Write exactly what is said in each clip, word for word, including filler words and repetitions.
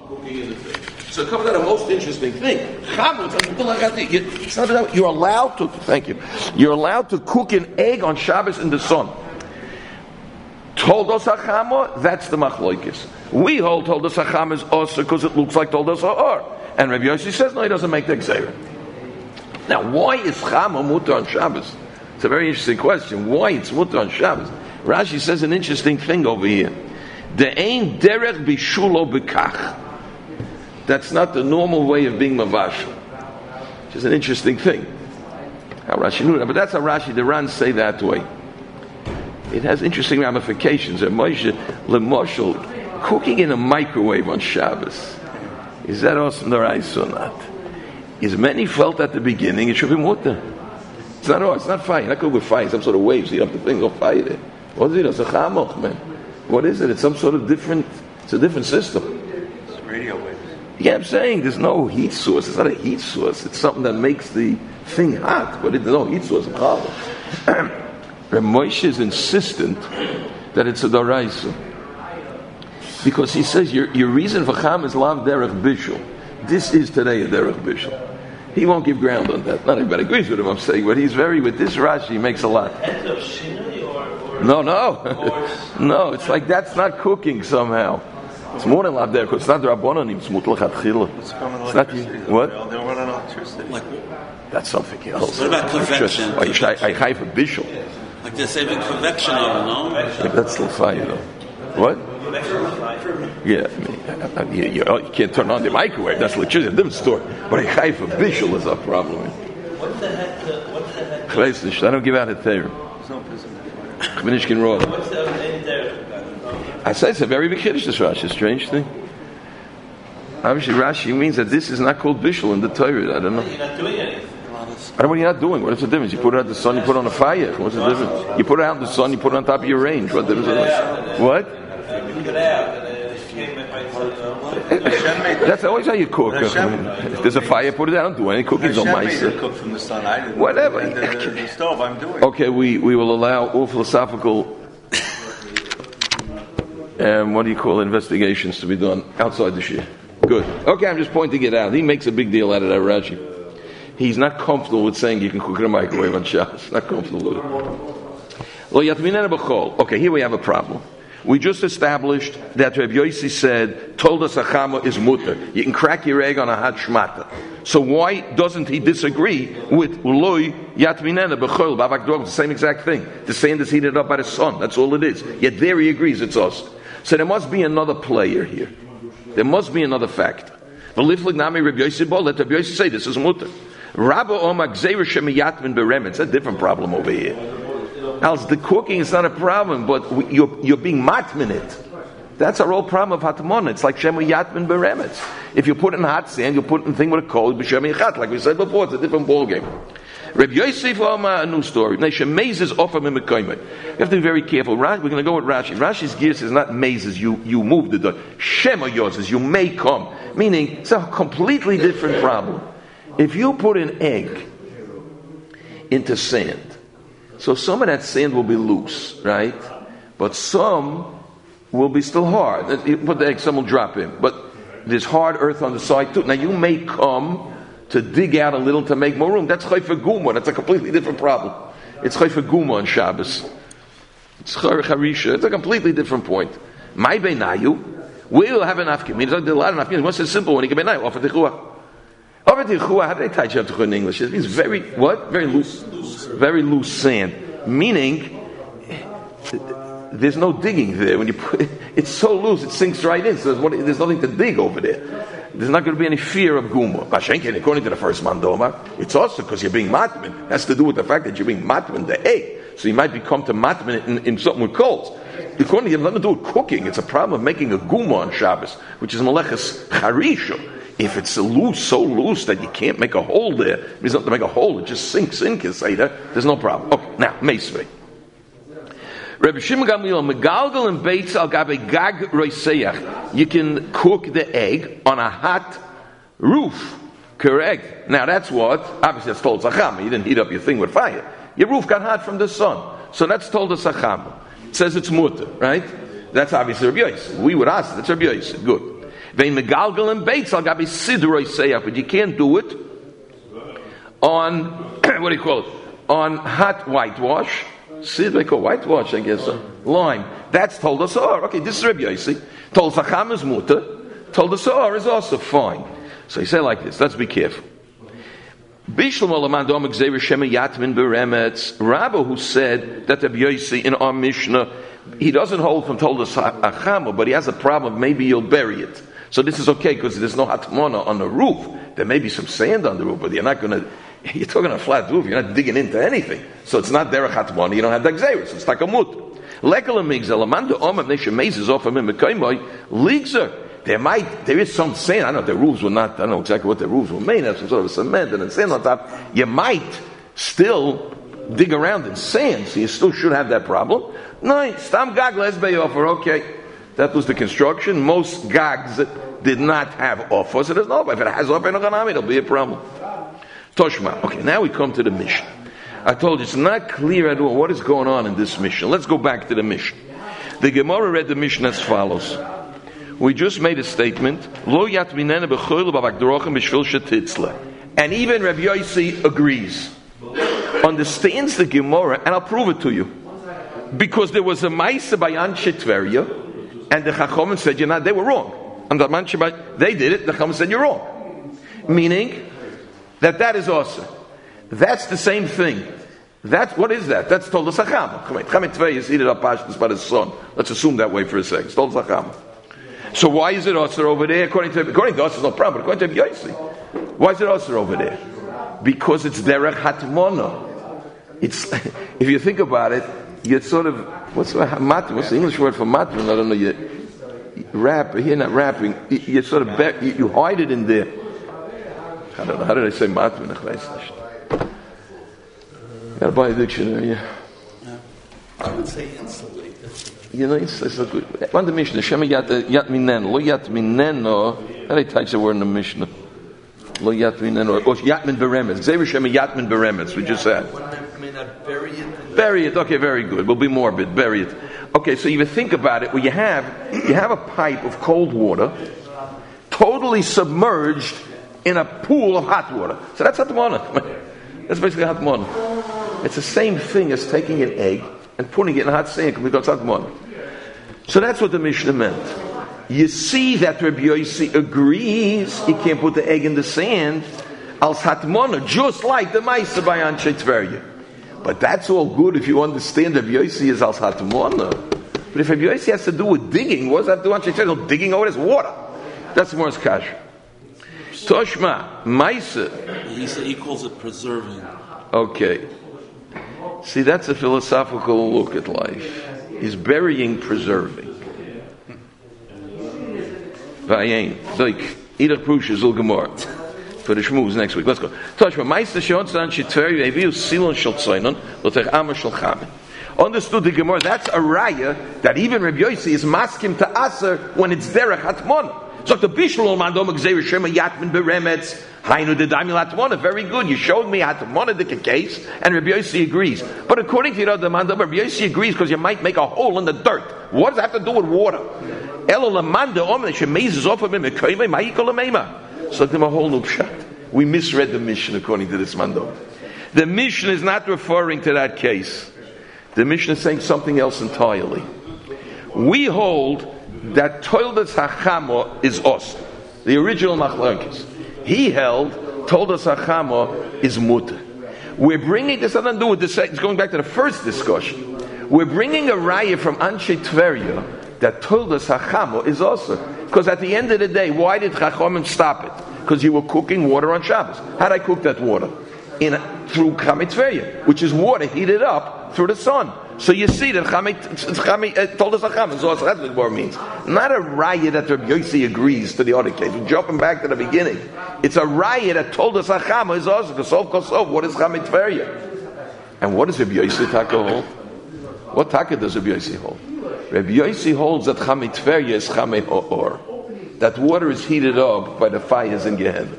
cooking in the thing. So it comes out a most interesting thing. It's not about, you're allowed to, thank you, you're allowed to cook an egg on Shabbos in the sun. Toldos HaChama, that's the Machloikis. We hold Toldos HaChama is also because it looks like Toldos HaOr. And Rabbi Yossi says, no, he doesn't make the Gzeira. Now, why is Chama mutar on Shabbos? It's a very interesting question. Why it's mutar on Shabbos? Rashi says an interesting thing over here. De'ein derech bishulo bekach. That's not the normal way of being mavashel. Which is an interesting thing. How Rashi knew that, but that's how Rashi the Ran say that way. It has interesting ramifications. Lemoshel, cooking in a microwave on Shabbos, is that awesome or not? Is many felt at the beginning it should be mutar. It's not. Oh, it's not fire. You're not going with fire. Some sort of waves. You have to think. Go fire it. What is it? It's a chamoch, man. What is it? It's some sort of different. It's a different system. It's radio waves. Yeah, I'm saying there's no heat source. It's not a heat source. It's something that makes the thing hot, but there's no heat source. Reb Moshe is insistent that it's a daraisa because he says your your reason for cham is lav derech bishul. This is today a derech bishul. He won't give ground on that. Not everybody agrees with him, I'm saying, but he's very, with this Rashi, he makes a lot. No, no. No, it's like that's not cooking somehow. It's more than lav derech. It's not the Rabbanon, it's mutlach atchila. It's not, what? They'll run on electricity. Like, that's something else. What about convection? I chai for bishul. Like they're saving convection oven, no? Yeah, that's still fire, though. What? Yeah, I mean, I mean, you, you, you can't turn on the microwave. That's electricity, a different story. But a chayfa bishul is a problem. What the heck? What the heck? I don't give out a theorem. What's the other there? I say it's a very big kiddush, this Rashi. A strange thing. Obviously, Rashi means that this is not called bishul in the Torah. I don't know. You're not doing anything. I don't know what you're not doing. What's the difference? You put it out in the sun, you put it on a fire. What's the difference? You put it out in the sun, you put it on top of your range. What difference is it? What? That's always how you cook. If there's a fire, put it out. Don't do any cooking. Don't cook from the sun. I didn't. Whatever. The, the, the stove, I'm doing. Okay, we, we will allow all philosophical um, what do you call it, investigations to be done outside the shir. Good. Okay, I'm just pointing it out. He makes a big deal out of that, Rashi. He's not comfortable with saying you can cook in a microwave on Shabbos. Not comfortable with it. Okay, here we have a problem. We just established that Reb Yossi said, told us achama is mutar. You can crack your egg on a hot shmata. So why doesn't he disagree with Uloi Yatminena B'chol Bavak Dog? The same exact thing. The sand is heated up by the sun. That's all it is. Yet there he agrees it's us. So there must be another player here. There must be another factor. Let Reb Yossi say this is mutar. Rabba Omar Gzeir Shemiyatmin Berem. It's a different problem over here. Else the cooking is not a problem, but you're, you're being matmin it. That's our whole problem of hatmon. It's like Shemiyatmin Beremetz. If you put it in hot sand, you put it in thing with a cold, b'shemiyachat. Like we said before, it's a different ball game. Reb Yosef Omar, a new story. You have to be very careful. We're going to go with Rashi. Rashi's gears is not mazes, you, you move the door. Shema yours is you may come. Meaning, it's a completely different problem. If you put an egg into sand, so some of that sand will be loose, right? But some will be still hard. You put the egg, some will drop in. But there's hard earth on the side too. Now you may come to dig out a little to make more room. That's chayfer guma. That's a completely different problem. It's chayfer guma on Shabbos. It's chayfer charisha. It's a completely different point. My beinayu, we'll have an afkim. There's a lot of afkim. What's the simple one? You can beinayu. Offer tichua. Offer tichua. How do they teach you to in English? It means very what? Very loose. Very loose sand. Meaning, there's no digging there. When you put it, it's so loose, it sinks right in. So there's, there's nothing to dig over there. There's not going to be any fear of guma. Bashenkin, according to the first mandoma, it's also because you're being matman. It has to do with the fact that you're being matman the egg. So you might become to matman in, in something with coals. According to you, it has nothing to do with cooking. It's a problem of making a guma on Shabbos, which is maleches charisha. If it's loose, so loose that you can't make a hole there, it means not to make a hole, it just sinks in, Keseda, there's no problem. Okay, now, Meisvei. Rabbi Shimon Gamliel, Megalgal and Beitz al Gabe Gag Roiseyach. You can cook the egg on a hot roof. Correct. Now that's what, obviously that's told Sachama. You didn't heat up your thing with fire. Your roof got hot from the sun. So that's told the Sachama. It says it's mutar, right? That's obviously Rabbi Yosef. We would ask, that's Rabbi Yosef. Good. Vein megalgal and beitz al gabi sidroi seyach, but you can't do it on what do you call it? On hot whitewash. Sid they call whitewash, I guess. Uh, lime. That's told us. Oh, okay. This is Rabbi Yossi. Told Chacham is mutter. Told us. Oh, is also fine. So you say like this. Let's be careful. Bishlam Olamandom Xavier Shema Yatmin Beremetz. Rabbi who said that Rabbi Yossi in our Mishnah, he doesn't hold from told us Achama, but he has a problem. Maybe you'll bury it. So this is okay because there's no hatmona on the roof. There may be some sand on the roof, but you're not going to. You're talking a flat roof. You're not digging into anything, so it's not derech hatmona. You don't have dagzeris. It's takamut. Lekala migzel amanda omam nesha mezes off of him mekaymoy ligzer. There might there is some sand. I don't know the roofs were not. I don't know exactly what the roofs were made of. Some sort of cement and then sand on top. You might still dig around in sand, so you still should have that problem. No, stam gag lesbei offer. Okay. That was the construction. Most gags did not have offer, so there's no. If it has offer, it'll be a problem. Toshma. Okay, now we come to the Mishnah. I told you it's not clear at all what is going on in this Mishnah. Let's go back to the Mishnah. The Gemara read the Mishnah as follows. We just made a statement. Lo yatminena b'choil b'avagdorochem b'shvil shetitzle. And even Rabbi Yossi agrees. Understands the Gemara, and I'll prove it to you. Because there was a Maisa by Anshe Tveria, and the Chacham said, you know, they were wrong. And the Manche, they did it, the Chacham said, you're wrong. Meaning that that is awesome. That's the same thing. That's, what is that? That's told the Chacham. Chamet Tvei is heated up pashtus by the sun. Let's assume that way for a second. It's told the Chacham. So why is it Osir over there? According to according to us, it's no problem. But according to Yossi, why is it Osir over there? Because it's derech hatmona. It's if you think about it, you sort of what's mat? What's the English word for matron? I don't know. You, you wrap here, not wrapping. You, you sort of bet, you, you hide it in there. I don't know. How did I say matron? Gotta buy a dictionary. Yeah. I would say insulate. You know, it's, it's a good. On the Mishnah, Shema yat yat minen, lo yat mineno. How do they type the word in the Mishnah? Lo yat mineno, or yat min beremetz. Xavier Shema yat min beremetz. We just said. I mean, I'd bury it. Bury it. Okay, very good. We'll be morbid. Bury it. Okay, so you think about it. Well, you have you have a pipe of cold water, totally submerged in a pool of hot water. So that's hatmona. That's basically hatmona. It's the same thing as taking an egg and putting it in hot sand because hatmona. So that's what the Mishnah meant. You see that Rabbi Yossi agrees he can't put the egg in the sand als hatmona, just like the Maisa by Anshe Tveria. But that's all good if you understand Rabbi Yossi is als hatmona. But if Rabbi Yossi has to do with digging, what does that have to do with Anshe Tveria? No, digging over this water. That's more as kash. Toshma, Maisa. He said he calls it preserving. Okay. See, that's a philosophical look at life. He's burying, preserving. Vayin. Like, Idach Prush is Gemara. For the Shmuz next week. Let's go. Toshma, Maisa Shonsan Shitveri, Eviu Silon Shaltzoinon, Lotech Amar Shalchamin. Understood the Gemara. That's a raya that even Rabbi Yossi is maskim to Aser when it's derech hatmon. So the Bishul Mandom Xavier Shema Yatmin Beremetz Hainu the Daimil Hatmona. Very good. You showed me Hatmona the case, and Rabbi Yossi agrees. But according to the Mandom, Rabbi Yossi agrees because you might make a hole in the dirt. What does it have to do with water? Elo Lamanda Omen Shemezes off of him Mekayme Ma'ikol Ameima. So them a whole new pshat. We misread the Mishnah according to this Mandom. The Mishnah is not referring to that case. The Mishnah is saying something else entirely. We hold that Toldas Hachamo is us, the original Machlokes. He held Toldas Hachamo is mutter. We're bringing this. Nothing to do with this. It's going back to the first discussion. We're bringing a raya from Anshe Tveria that Toldas Hachamo is also, because at the end of the day, why did Chachamim stop it? Because you were cooking water on Shabbos. How did I cook that water? In through Chamet Tveria, which is water heated up through the sun. So you see that Chamet told us Chacham. So that's what the word means. Not a raya that Rabbi Yossi agrees to the other case. We're jumping back to the beginning. It's a raya that told us Chacham is also Kosov Kosov. What is Chamet Tveria? And what does Rabbi Yossi Taka hold? What Taka does Rabbi Yossi hold? Rabbi Yossi holds that Chamet Tveria is Chamet Ha'or. That water is heated up by the fires in Gehenna.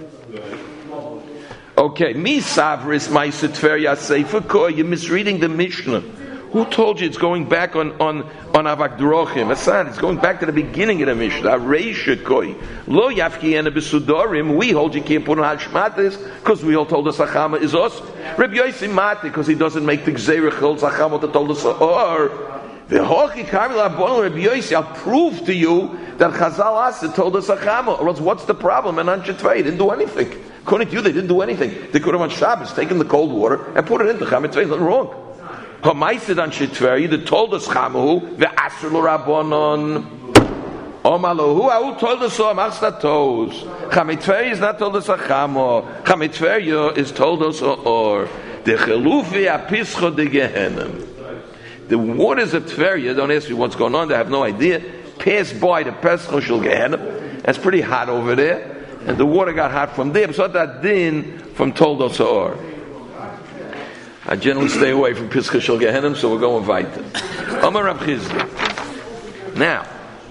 Okay, mi savris ma'aser Tveria seifer ko. You're misreading the Mishnah. Who told you it's going back on on on Avak Drochim? Asad, it's going back to the beginning of the Mishnah. Reisha koi lo yafki ena besudorim. We hold you can't put on hashmatis because we all told us Achama is us. Reb Yosi Mati because he doesn't make the Gzeirah holds Achama that told us or the Hochi Karmel Abon Reb Yosi. I'll prove to you that Chazal Asa told us Achama. Or else, what's the problem? And Anshe Tvei didn't do anything. According to you, they didn't do anything. They could have on Shabbos taken the cold water and put it into Chametz Tvei. Nothing wrong. Hamaisid on Shetveri that told us Chamu the Asur Rabbanon. Omalohu Ahu told us so Amachsta toes. Chametveri is not told us a Chamo. Chametveri is told us or the Chelufi Apischo de Gehenim. The waters of Tveria, don't ask me what's going on. They have no idea. Pass by the Pesach Shel Gehenim. It's pretty hot over there, and the water got hot from there. So that din from Toldos or. I generally stay away from Pesach Shel Gehenim, so we're going weiter. Amar Rav Chizda. Now,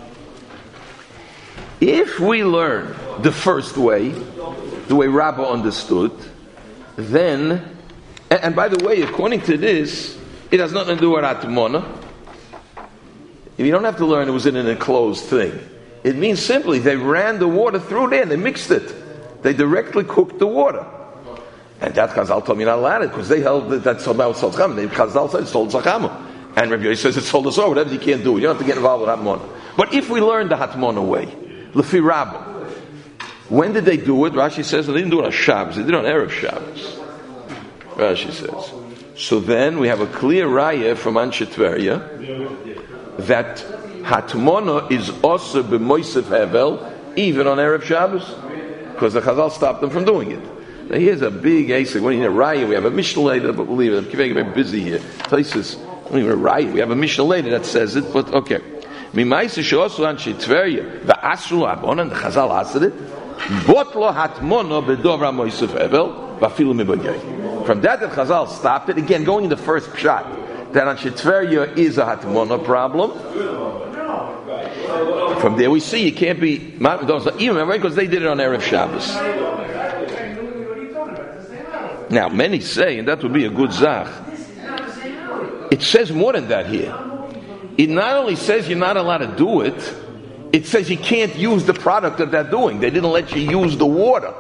if we learn the first way, the way Rabbah understood, then, and, and by the way, according to this, it has nothing to do with Atmona. You don't have to learn it was in an enclosed thing. It means simply they ran the water through there and they mixed it. They directly cooked the water. And that Chazal told me not allowed it because they held that that's about Tzacham. They Chazal said it's told Tzacham. And Rabbi Yosi says it's told us over. Whatever you can't do, you don't have to get involved with Hatmona. But if we learn the Hatmona way, Lefi Rabbah, when did they do it? Rashi says they didn't do it on Shabbos. They did it on Erev Shabbos. Rashi says. So then we have a clear raya from Anshe Tveria that Hatmona is also b'moisef Hevel even on Erev Shabbos because the Chazal stopped them from doing it. Now here's a big asik. When you need a raya, we have a Mishnah later, but believe it, I'm very, very busy here. Places, I don't even a raya. We have a Mishnah later that says it, but okay. Mimaisa she'osu Anshe Tveria v'asru abona, and the Chazal asked it. Botlo Hatmona b'dovra moisef Hevel v'afilu miboyei. From that, the Chazal stopped it. Again, going in the first shot, that Anshe Tveria is a Hatmona problem. From there we see you can't be even remember because they did it on Erev Shabbos. Now many say, and that would be a good zach, it says more than that here. It not only says you're not allowed to do it, it says you can't use the product that they're doing. They didn't let you use the water.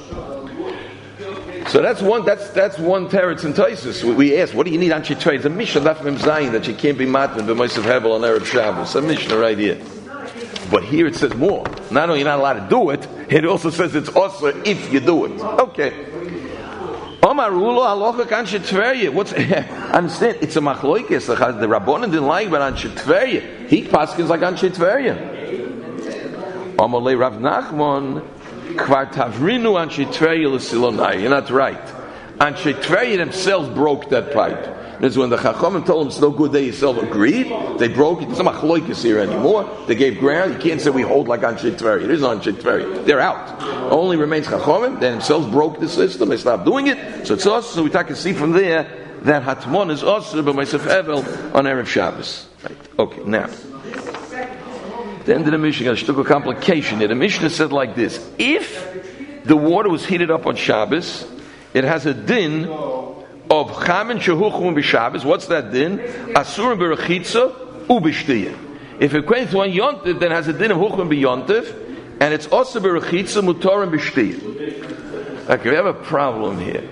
So that's one. That's that's one teretz and taisus. We, we asked, what do you need on Shetvei? It's a Mishnah daf mem zayin that you can't be matman b'moisef Hevel on Erev Shabbos. A Mishnah right here. But here it says more. Not only you're not allowed to do it, it also says it's also if you do it. Okay. Omar Rulo halacha kan Shetvei. What's understand? It's a machloikes. The Rabbanan didn't like, but on Shetvei, he paskins like on Shetvei. Omar le Rav Nachman. Kvar tavrinu Anshe Tveria l'silonai. You're not right. Anshe Tveria themselves broke that pipe. That's when the Chachamim told them it's no good. They themselves agreed. They broke it. There's no machloikas here anymore. They gave ground. You can't say we hold like Anshe Tveria. It is Anshe Tveria. They're out. Only remains Chachamim. They themselves broke the system. They stopped doing it. So it's us. So we can see from there that Hatmon is also by myself Evel on Erev Shabbos. Right. Okay. Now. The end of the Mishnah got a shtuck of complication here. The Mishnah said like this: if the water was heated up on Shabbos, it has a din of chamen shehuchum b'Shabbos. What's that din? Asur b'rechitza u'b'shtiyah. If it came to one yontif, then it has a din of huchum b'yontif, and it's also b'rechitza mutar and b'shtiyah. Okay, we have a problem here.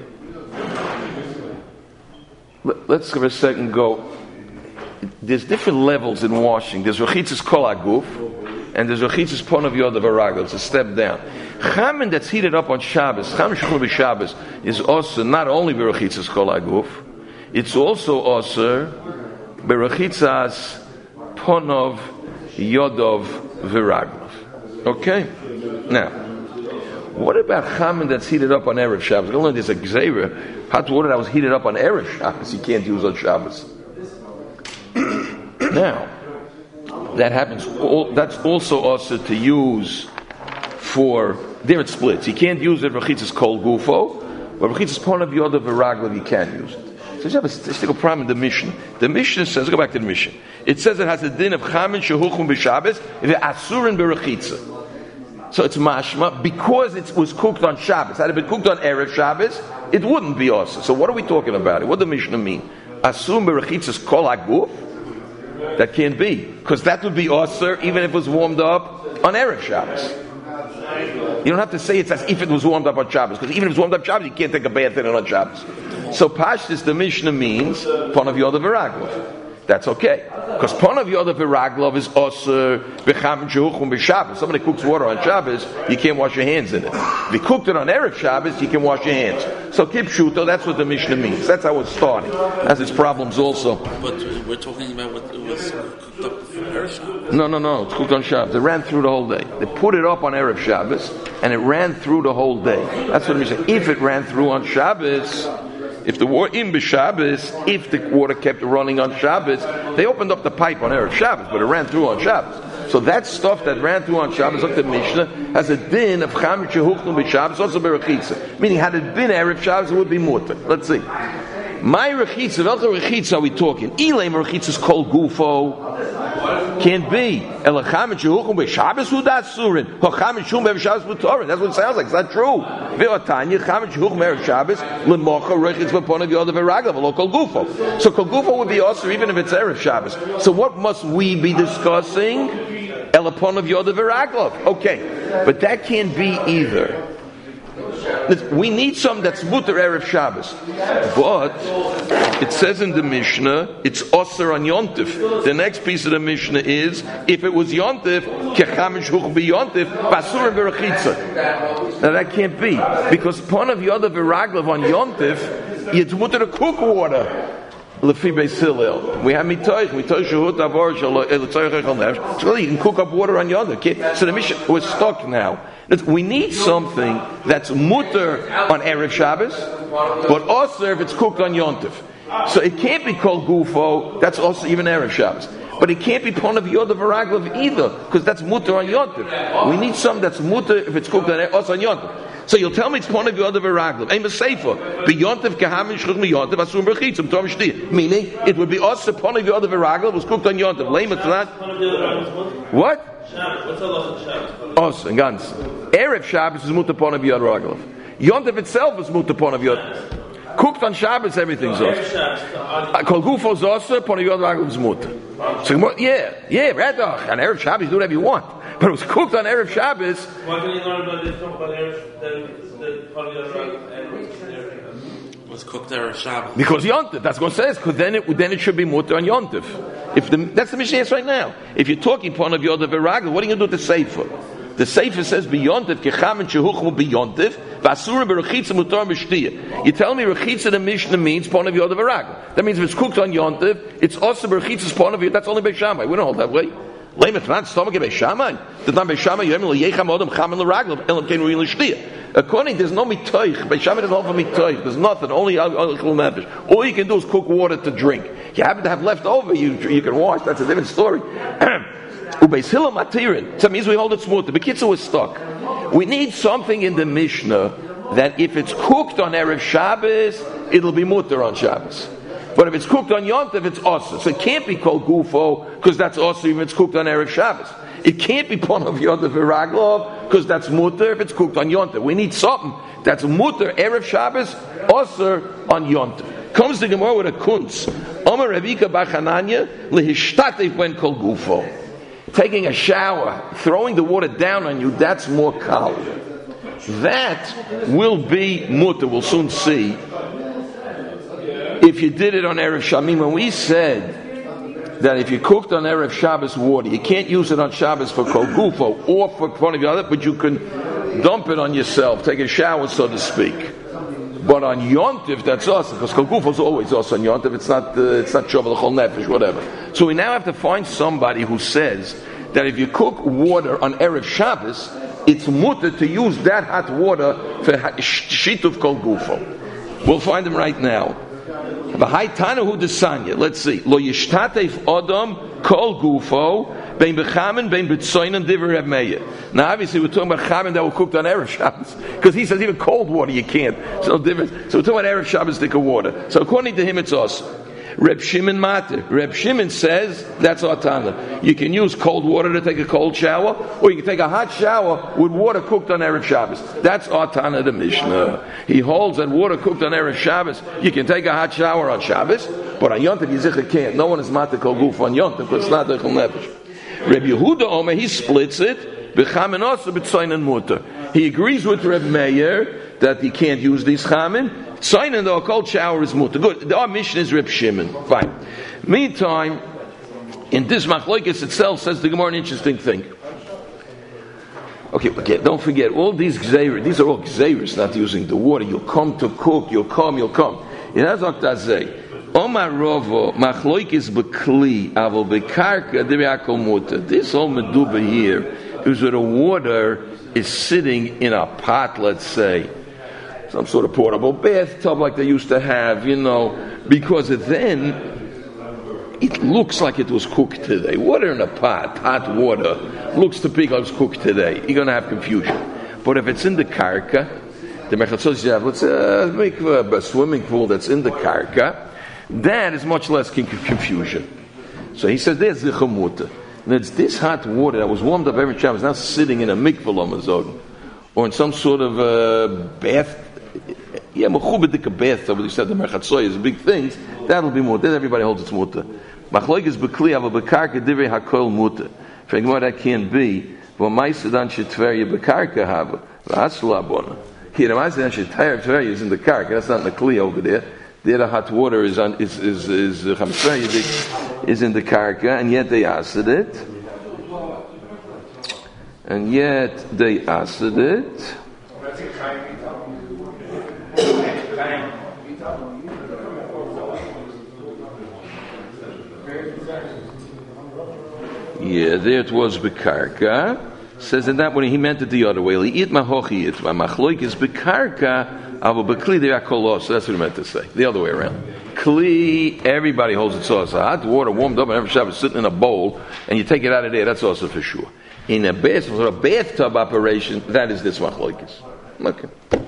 Let's for a second go. There's different levels in washing. There's rechitzas kol aguf, and there's rechitzas pon of yod of aragel. It's a step down. Chamen that's heated up on Shabbos, chamen shechul b'Shabbos, is also not only berechitzas kol aguf, it's also also berechitzas pon of yod of v'ragel. Okay. Now, what about chamen that's heated up on Erev Shabbos? We're going to learn there's a gzeira. Hot water that was heated up on Erev Shabbos, you can't use on Shabbos. Now, that happens. All, that's also also to use for there it splits. You can't use it rechitzas kol gufo, but rechitzas pon of yod of v'raglav you can use it. So you have a stickle problem in the Mishnah. The Mishnah says, go back to the Mishnah. It says it has a din of chamin shehuchum b'Shabbos if it asurin b'rechitza. So it's mashma because it was cooked on Shabbos. Had it been cooked on Erev Shabbos, it wouldn't be also. So what are we talking about? What does the Mishnah mean? assume berechitzas kol haguf? That can't be, because that would be osir even if it was warmed up on Erev Shabbos. You don't have to say it's as if it was warmed up on Shabbos, because even if it's warmed up Shabbos, you can't take a bath in it on Shabbos. So Pashtus, the Mishnah means Ponav Yoda V'Raglov. That's okay, because Ponav Yoda V'Raglov is osir b'cham shehuchum b'Shabbos. Somebody cooks water on Shabbos, you can't wash your hands in it. If you cooked it on Erev Shabbos, you can wash your hands. So Kipshuto, that's what the Mishnah means. That's how it's starting. Has its problems also. But we're talking about what was cooked up for Erev Shabbos. No, no, no. It's cooked on Shabbos. It ran through the whole day. They put it up on Erev Shabbos, and it ran through the whole day. That's what it means. If it ran through on Shabbos, if the water in B'Shabbos, if the water kept running on Shabbos, they opened up the pipe on Erev Shabbos, but it ran through on Shabbos. So that stuff that ran through on Shabbos, like the Mishnah, has a din of Cham Shehuchnu B'Shabbos, also Berechitza. Meaning, had it been Erev Shabbos, it would be mutter. Let's see. My Rechitza, welche Rechitza are we talking? Ilay Rechitza is called Gufo. Can't be. Elacham Shehuchnu B'Shabbos Udasurin. Hocham Shum B'Shabbos B'Torin. That's what it sounds like. It's not true. Ve'otanya Cham Shehuchnu B'Erev Shabbos L'mocha Rechitz V'Ponav Yoda V'Raglav. Lo Kol Gufo. So Kol Gufo would be also even if it's Erev Shabbos. So what must we be discussing? Elaponav Yoda V'Raglav. Okay, but that can't be either. We need some that's mutter Erev Shabbos, but it says in the Mishnah it's osir on Yontif. The next piece of the Mishnah is if it was Yontif, kechamish huch be Yontif, basur berachitza. Now that can't be because Ponav Yoda V'Raglav on Yontif, it's mutter to cook water. Lefi Beis Hillel. We have mitoich, mitoich shehut avar shelo elitzoich echel nefesh. So you can cook up water on Yontif. Okay? So the Mishnah was stuck now. We need something that's mutter on Erev Shabbos, but also if it's cooked on Yontif. So it can't be called Gufo, that's also even Erev Shabbos. But it can't be Ponav Yoda V'Raglav either, because that's mutter on Yontif. We need something that's mutter if it's cooked on, also on Yontif. So you'll tell me it's Ponav Yoda V'Raglav. Aim a sefer. B'Yontif Kahamin Shchuch M'Yontif Asur B'Chitzim Tom Shti. Meaning, it would be also Ponav Yoda V'Raglav was cooked on Yontif. Lema to that. What? Os, ganz. Erev Shabbos is mutter Ponav Yoda V'Raglav. Yontif itself is mutter Ponav Yoda. Cooked on Shabbos, everything's off. Kol Gufo's also Ponav Yoda V'Raglav is mutter. So yeah, yeah, Radach. On Erev Shabbos, do whatever you want. But it was cooked on Erev Shabbos. Why can you learn about this from Erev Shabbos? Was cooked Erev Shabbos. Because Yontif, that's what it says. Because then it then it should be mutter on Yontif. If the that's the Mishnah right now. If you're talking Ponav Yoda V'Raglav, what are you going to do with the sefer? The sefer says beyontif kecham and shehuchmu beyontif v'asura berechitza mutar b'shtiyah. You tell me rechitza the Mishnah means Ponav Yoda V'Raglav. That means if it's cooked on Yontif, it's also berechitza's Ponav Yoda. That's only Beis Shammai. We don't hold that way. According to there's no mitoich. Beis Shammai doesn't hold for mitoich. There's nothing. Only alcohol nefesh. All you can do is cook water to drink. You happen to have leftover, you you can wash. That's a different story. Ubeis Hillel matirin. So that means we hold it smooth. The Bekitza was stuck. We need something in the Mishnah that if it's cooked on Erev Shabbos, it'll be mutter on Shabbos. But if it's cooked on Yontif, it's osir. So it can't be called Gufo, because that's osir if it's cooked on Erev Shabbos. It can't be Ponav Yoda V'Raglav, because that's mutter if it's cooked on Yontif. We need something that's mutter Erev Shabbos, osir on Yontif. Comes the Gemara with a kunz. Omer Ravika Bachananya, lehishtatev when called Gufo. Taking a shower, throwing the water down on you, that's more kal. That will be mutter, we'll soon see. If you did it on Erev Shabbos, I mean, when we said that if you cooked on Erev Shabbos water, you can't use it on Shabbos for Kol Gufo or for one of the other, but you can dump it on yourself, take a shower, so to speak. But on Yontif, that's awesome, because Kol Gufo is always awesome on Yontif. It's not uh, it's not Shavuot Chol Nefesh, whatever. So we now have to find somebody who says that if you cook water on Erev Shabbos, it's mutter to use that hot water for shituf Kol Gufo. We'll find him right now. Let's see. Lo yishtatef Adam Kol Gufo bein bechamen bein betzoinen divrei Reb Meir. Now, obviously, we're talking about chamen that were cooked on Erev Shabbos, because he says even cold water you can't. It's no difference. So we're talking about Erev Shabbos stick of water. So according to him, it's us. Reb Shimon matter. Reb Shimon says that's our Tana. You can use cold water to take a cold shower, or you can take a hot shower with water cooked on Erev Shabbos. That's our Tana the Mishnah. He holds that water cooked on Erev Shabbos, you can take a hot shower on Shabbos, but on Yom Tov you can't. No one is matter kol guf on Yom Tov because it's not the nefesh. Reb Yehuda Omer, he splits it. He agrees with Reb Meir that he can't use these chamin. Tzayin though a cold shower is mutter. Good. Our mission is Reb Shimon. Fine. Meantime, in this machlokes itself says the Gemara an interesting thing. Okay, okay. Don't forget all these gzeiros. These are all gzeiros, not using the water. You'll come to cook. You'll come. You'll come. It has oktazei. Omar Rovo machlokes bekli avol bekarka diriakol mutter. This whole meduba here is where the water is sitting in a pot. Let's say. Some sort of portable bathtub like they used to have, you know, because then it looks like it was cooked today. Water in a pot, hot water, looks to be like it was cooked today. You're going to have confusion. But if it's in the karka, the mechatzos you have, let's uh, make a, a swimming pool that's in the karka, that is much less confusion. So he says, there's the chamuta. And it's this hot water that was warmed up every time, is now sitting in a mikvah lamazog, or in some sort of uh, bath. Yeah, mechubedik a bathtub, but you said the merchatzoy is big things. That'll be mutter. Then everybody holds its mutter. Machlokes bekli ava bekarka divrei hakol mutter. For Gemara that can't be. V'maisadan shetveria bekarka hava v'aslu abona. Here the maisadan shetveria is in the karka. That's not in the kli over there. There the hot water is on is is is uh, is in the karka, and yet they asked it. And yet they asked it. Yeah, there it was bekarka. Says in that one he meant it the other way. Eat mahochi it machloik is bekarka. Avo bekli de akolos. So that's what he meant to say. The other way around. Kli, everybody holds it sauce. Hot water warmed up and every Shabbat sitting in a bowl, and you take it out of there. That's also for sure. In a bath, a bathtub operation, that is this machloikis. Okay.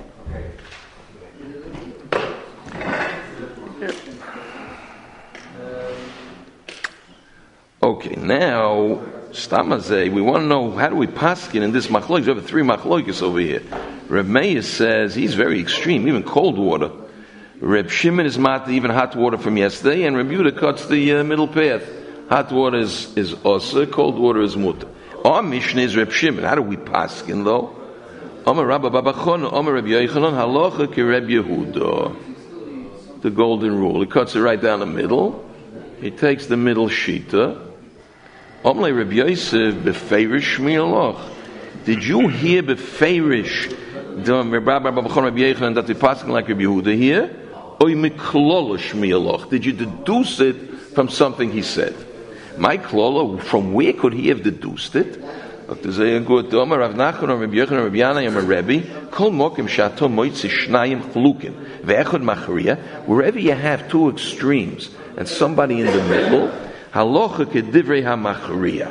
Okay, now Stamazeh, we want to know how do we paskin in this machlokes. We have three machlokes over here. Reb Meir says he's very extreme, even cold water. Reb Shimon is mat even hot water from yesterday, and Reb Yehuda cuts the uh, middle path. Hot water is is osa, cold water is mutter. Our mission is Reb Shimon. How do we paskin though? Omer Rabba Babachon, Omer Reb Yochanan, halacha ki Reb Yehuda. The golden rule. He cuts it right down the middle. He takes the middle shita. Omle Reb Yosef befeirish shmialoch. Did you hear befeirish the Rabbi Babachon Reb Yochanan that they passing like Reb Yehuda here? Or miklolo shmialoch? Did you deduce it from something he said? My klolo, from where could he have deduced it? Doctor Zayah good. Omer Rav Nachman or Reb Yochanan Reb Yana Yom Rebbe Kol Mokim Shato Moitzi Shnayim Chlukim Ve'echad Machriya. Wherever you have two extremes and somebody in the middle. Halocha kedivrei hamachriya.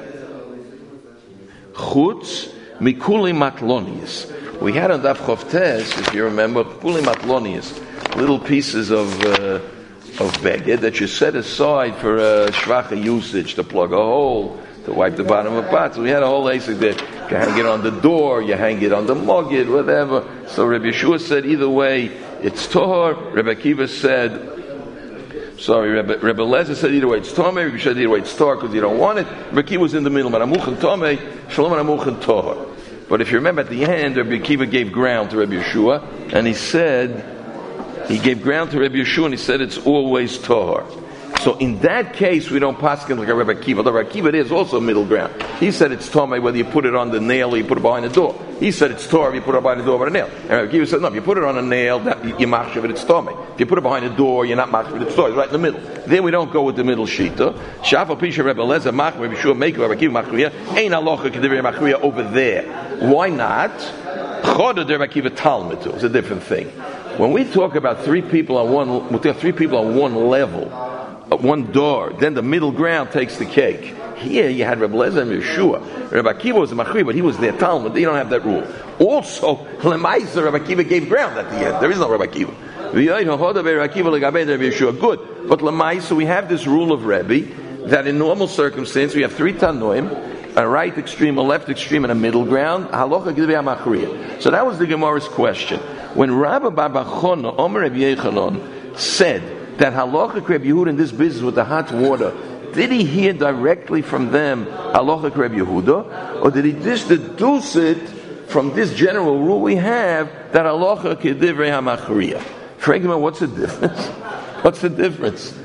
Chutz mikuli matlonius. We had on Daf Chavtes, if you remember, mikuli matlonius, little pieces of uh, of beged that you set aside for uh, shvacha usage to plug a hole, to wipe the bottom of a pot. So we had a whole asik there. You can hang it on the door, you hang it on the muggid, whatever. So Rabbi Yeshua said either way, it's tahor. Rabbi Akiva said. Sorry, Rebbe, Rebbe Lezer said either way it's Tomei, Rebbe said either way it's Tor because you don't want it. Rebbe Kiva was in the middle, Maramuch Tomei, Shalom Maramuch Tor. But if you remember at the end, Rebbe Kiva gave ground to Rebbe Yeshua, and he said, he gave ground to Rebbe Yeshua, and he said it's always Tor. So in that case, we don't paskin like a Rebbe Kiva. Although Rebbe Kiva is also middle ground. He said it's Tomei whether you put it on the nail or you put it behind the door. He said it's Tor if you put it behind the door with a nail. And Rebbe Kiva said no, if you put it on a nail, that, you machshav it, it's Tomei. If you put it behind the door, you're not machshav it, it's Tor. It's right in the middle. Then we don't go with the middle shita. Shafal Pisha Rebbe Lezer Mach Rebbe Shua Make Rebbe Kiva Machriya Ein Alocha Kedivrei Machriya over there. Why not? Choda Rebbe Kiva Talmud. It's a different thing. When we talk about three people on one, we talk three people on one level. One door, then the middle ground takes the cake. Here you had Rebbe Lezer and Yeshua. Rebbe Akiva was a Machri, but he was their Talmud. They don't have that rule. Also, Lemaisa, Rebbe Akiva gave ground at the end. There is no Rebbe Akiva. Good. But Lamai, so we have this rule of Rebbe that in normal circumstance we have three Tanoim, a right extreme, a left extreme, and a middle ground. Halacha Gidvei HaMachriya. So that was the Gemara's question. When Rabbi Bar Chona, Omer Rabbi Yechanan, said that Halacha Reb Yehuda in this business with the hot water, did he hear directly from them Halacha Reb Yehuda, or did he just deduce it from this general rule we have that Halacha Gidvei HaMachriya? Fragment, what's the difference? What's the difference?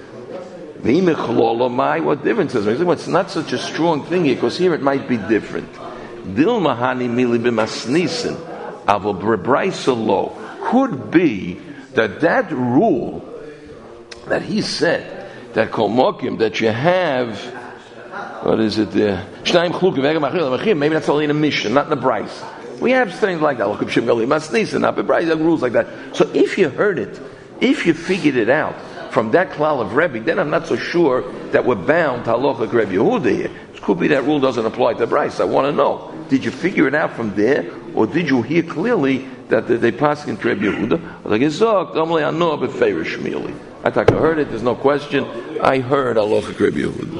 What difference is it? It's not such a strong thing here, because here it might be different. Could be that that rule that he said, that kol mokim, that you have, what is it there? Maybe that's only in a mission, not in a Bryce. We have things like that, rules like that. So if you heard it, if you figured it out from that klal of Rebbe, then I'm not so sure that we're bound to halacha Rebbe Yehuda here. It could be that rule doesn't apply to Bryce. I want to know, did you figure it out from there, or did you hear clearly that they pass in Rebbe Yehuda? I thought I heard it, there's no question. I heard halacha Rebbe Yehuda.